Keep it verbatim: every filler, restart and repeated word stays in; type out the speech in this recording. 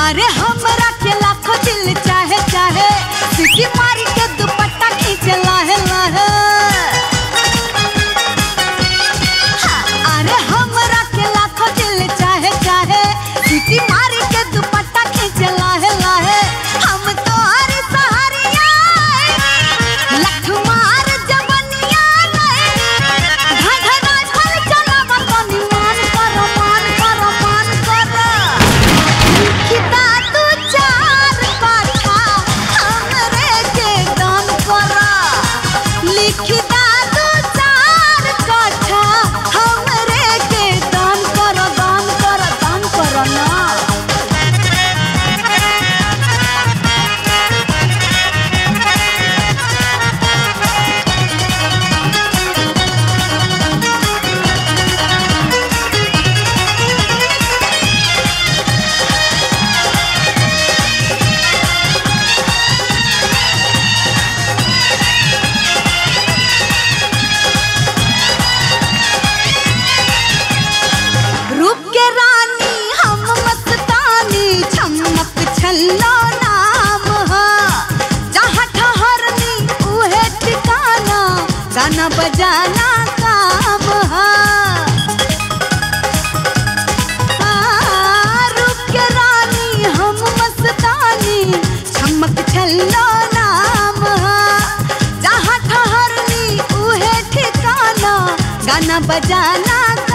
अरे हमरा के लाखों दिल चाहे चाहे सीटी मारी के दुपट्टा खींचे लाहे लाहे। अरे हमरा के लाखों दिल चाहे चाहे सीटी मारी के दुपट्टा खींचे लाहे लाहे। हम तो हरी सहारिया लख मार जवनिया घघरा फल चलावा तनी मान करो मान करो मान करो। लिखिता तू चार पाठा हमरे के दान करा। लिखिता तू चार पाठा हमरे के दान करो दान करो दान करो ना। रूप के रानी हम मस्तानी चमक छल्लो नाम हा। जहाँ ठहरनी उहे ठिकाना गाना बजाना काम हा। हाँ, रूप के रानी हम मस्तानी चमक छल्लो नाम हा। जहाँ ठहरनी उहे ठिकाना गाना बजाना